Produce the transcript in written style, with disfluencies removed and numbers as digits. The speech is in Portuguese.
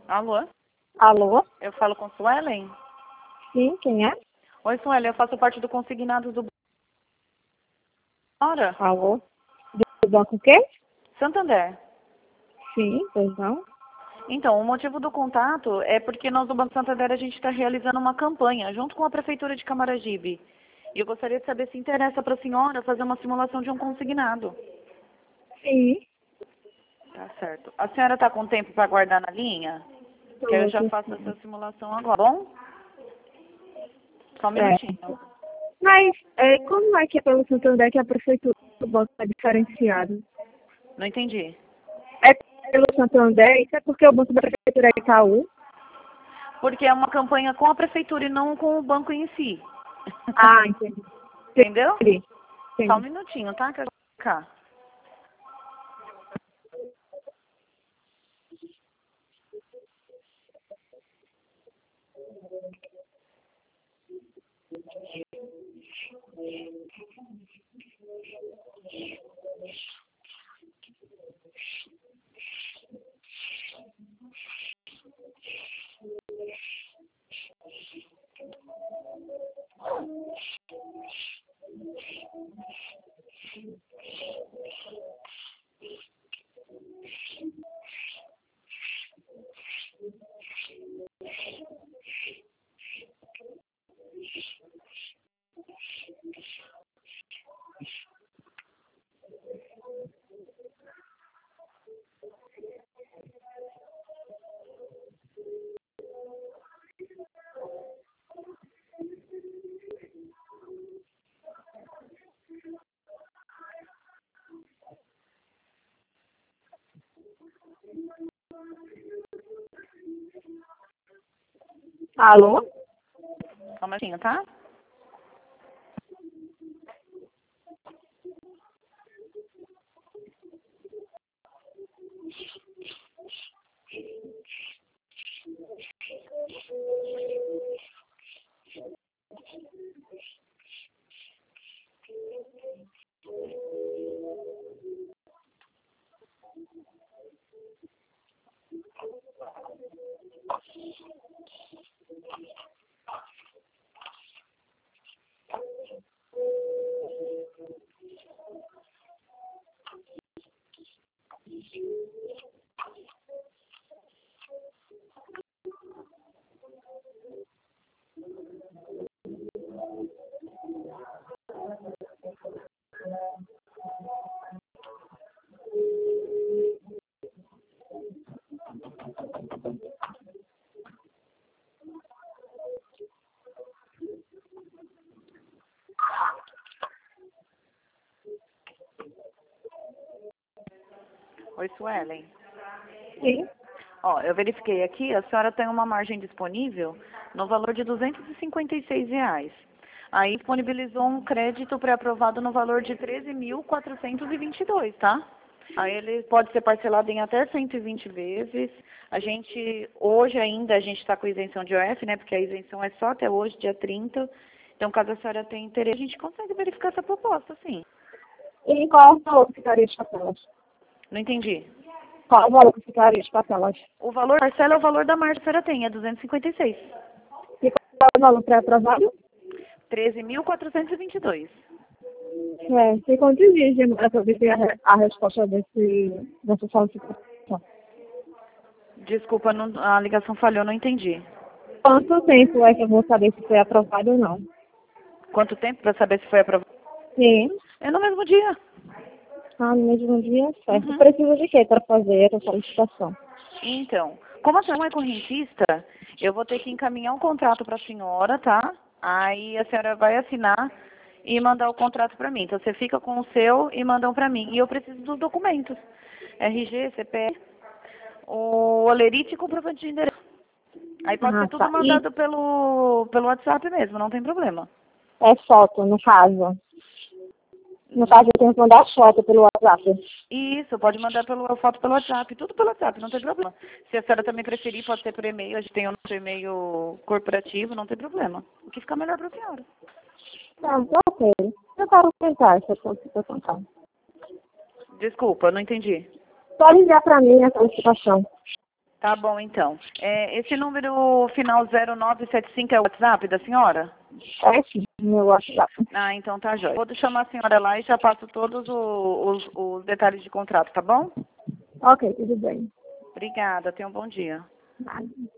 Alô? Alô? Eu falo com Suelen? Sim, quem é? Oi, Suelen, eu faço parte do consignado do Bora. Alô? Do banco o quê? Santander. Sim, pois não. Então, o motivo do contato é porque nós do Banco Santander a gente está realizando uma campanha junto com a Prefeitura de Camaragibe. E eu gostaria de saber se interessa para a senhora fazer uma simulação de um consignado. Sim. Tá certo. A senhora está com tempo para guardar na linha? Que eu já faço essa simulação agora. Bom? Só um minutinho. Mas como é que é pelo Santander que a prefeitura do banco está diferenciado? Não entendi. É pelo Santander? Isso é porque o banco da prefeitura é Itaú? Porque é uma campanha com a Prefeitura e não com o banco em si. Ah, entendi. Entendeu? Entendi. Só um minutinho, tá? Que eu vou cá. Alô? Só um minutinho, tá? Oi, Suelen. Sim. Ó, eu verifiquei aqui, a senhora tem uma margem disponível no valor de R$ 256. Aí disponibilizou um crédito pré-aprovado no valor de 13.422, tá? Aí ele pode ser parcelado em até 120 vezes. Hoje ainda, a gente está com isenção de OF, né? Porque a isenção é só até hoje, dia 30. Então, caso a senhora tenha interesse, a gente consegue verificar essa proposta, sim. E qual é o valor que ficaria de parcelas? Não entendi. Qual é o valor que ficaria de parcelas? O valor parcela é o valor da margem que a senhora tem, é 256. E qual é o valor pré-aprovado? 13.422. Tem quantos dias demora para obter a resposta dessa solicitação? Desculpa, a ligação falhou, não entendi. Quanto tempo é que eu vou saber se foi aprovado ou não? Quanto tempo para saber se foi aprovado? Sim. É no mesmo dia. Ah, no mesmo dia, certo. Uhum. Precisa de quê para fazer essa solicitação? Então, como a senhora não é correntista, eu vou ter que encaminhar um contrato para a senhora, tá? Aí a senhora vai assinar e mandar o contrato para mim. Então, você fica com o seu e mandam para mim. E eu preciso dos documentos. RG, CPF, o olerite e comprovante de endereço. Aí pode ser tudo Tá. E mandado pelo WhatsApp mesmo, não tem problema. é foto, no caso. No caso, eu tenho que mandar foto pelo WhatsApp. Isso, pode mandar foto pelo WhatsApp, tudo pelo WhatsApp, não tem problema. Se a senhora também preferir, pode ser por e-mail, a gente tem o nosso e-mail corporativo, não tem problema. O que ficar melhor para a senhora. Não, ok. Eu quero tentar essa solicitação. Desculpa, não entendi. Pode enviar para mim a solicitação. Tá bom, então. Esse número final 0975 é o WhatsApp da senhora? É sim, meu WhatsApp. Ah, então tá jóia. Vou chamar a senhora lá e já passo todos os detalhes de contrato, tá bom? Ok, tudo bem. Obrigada, tenha um bom dia. Nada.